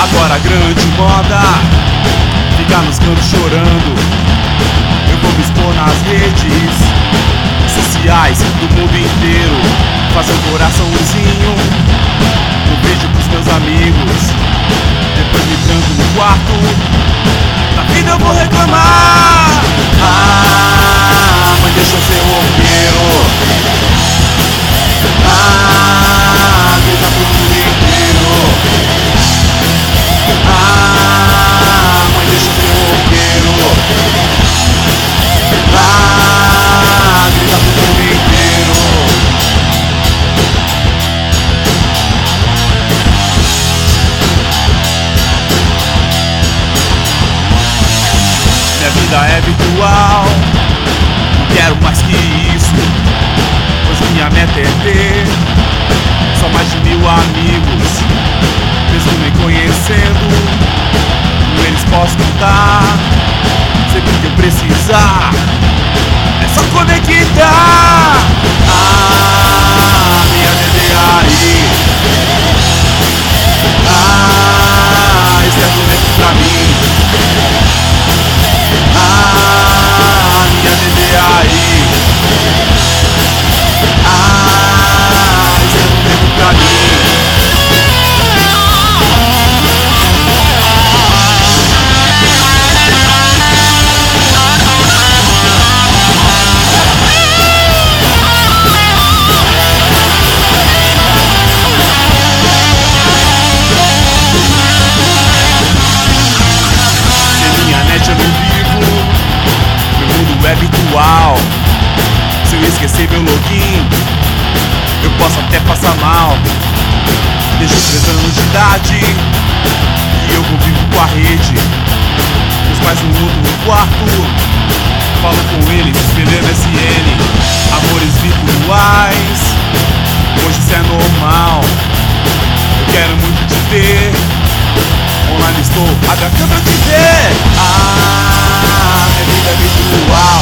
Agora a grande moda ficar nos cantos chorando. Eu vou me expor nas redes sociais do mundo inteiro, fazer um coraçãozinho no beijo pros meus amigos. Depois me tranco no quarto, na vida eu vou reclamar. Ah, mãe, deixa eu ser roqueiro. Ah, grita pro mundo inteiro. Ah, mãe, deixa eu ser roqueiro. Ah, grita pro mundo inteiro. Minha vida é virtual, não quero mais que isso, pois minha meta é ter só mais de 1000 amigos. Mesmo me conhecendo, com eles posso contar. Sempre que eu precisar, é só conectar. Ah, minha DDAI. Ah, esse argumento pra mim. Ah, minha DDAI. Ah, esse argumento pra mim. É virtual. Se eu esquecer meu login, eu posso até passar mal. Desde os 3 anos de idade que eu convivo com a rede. Meus pais no outro quarto, falo com eles pelo MSN. Amores virtuais, hoje isso é normal. Eu quero muito te ter, online estou, abre a câmera te ver. Ah, minha vida é virtual.